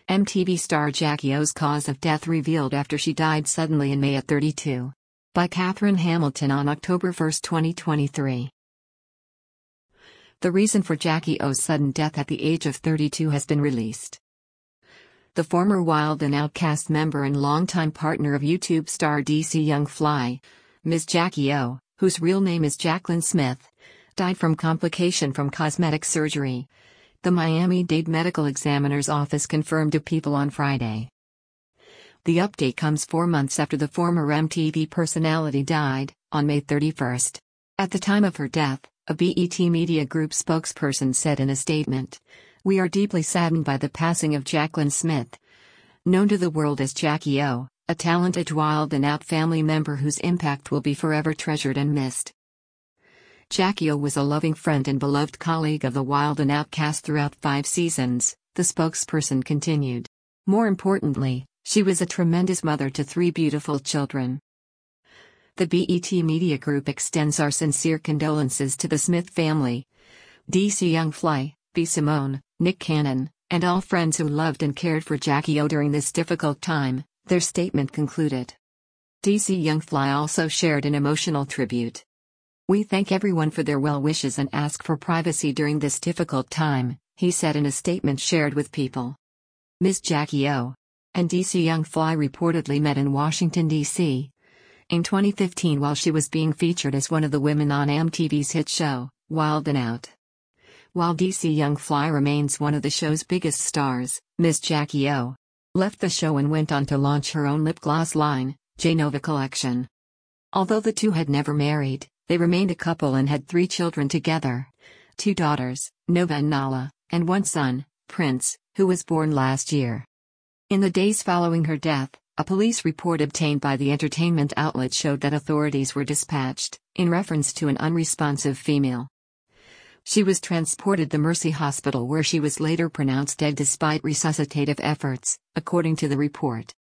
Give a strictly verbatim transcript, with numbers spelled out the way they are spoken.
M T V star Jackie O's cause of death revealed after she died suddenly in May at thirty-two. By Catherine Hamilton on October first, twenty twenty-three. The reason for Jackie O's sudden death at the age of thirty-two has been released. The former Wild and Out cast member and longtime partner of YouTube star D C Young Fly, Miz Jackie O, whose real name is Jaclyn Smith, died from complication from cosmetic surgery. The Miami-Dade Medical Examiner's Office confirmed to People on Friday. The update comes four months after the former M T V personality died, on May thirty-first. At the time of her death, a B E T Media Group spokesperson said in a statement, "We are deeply saddened by the passing of Jaclyn Smith, known to the world as Jackie O, a talented Wild and Out family member whose impact will be forever treasured and missed." Jackie O was a loving friend and beloved colleague of the Wild and Out cast throughout five seasons, the spokesperson continued. More importantly, she was a tremendous mother to three beautiful children. The B E T Media Group extends our sincere condolences to the Smith family, D C Young Fly, B. Simone, Nick Cannon, and all friends who loved and cared for Jackie O during this difficult time, their statement concluded. D C Young Fly also shared an emotional tribute. "We thank everyone for their well wishes and ask for privacy during this difficult time," he said in a statement shared with People. Miz Jackie O and D C Young Fly reportedly met in Washington, D C in twenty fifteen while she was being featured as one of the women on M T V's hit show, Wild and Out. While D C Young Fly remains one of the show's biggest stars, Miz Jackie O left the show and went on to launch her own lip gloss line, J Nova Collection. Although the two had never married, they remained a couple and had three children together. Two daughters, Nova and Nala, and one son, Prince, who was born last year. In the days following her death, a police report obtained by the entertainment outlet showed that authorities were dispatched, in reference to an unresponsive female. She was transported to Mercy Hospital where she was later pronounced dead despite resuscitative efforts, according to the report.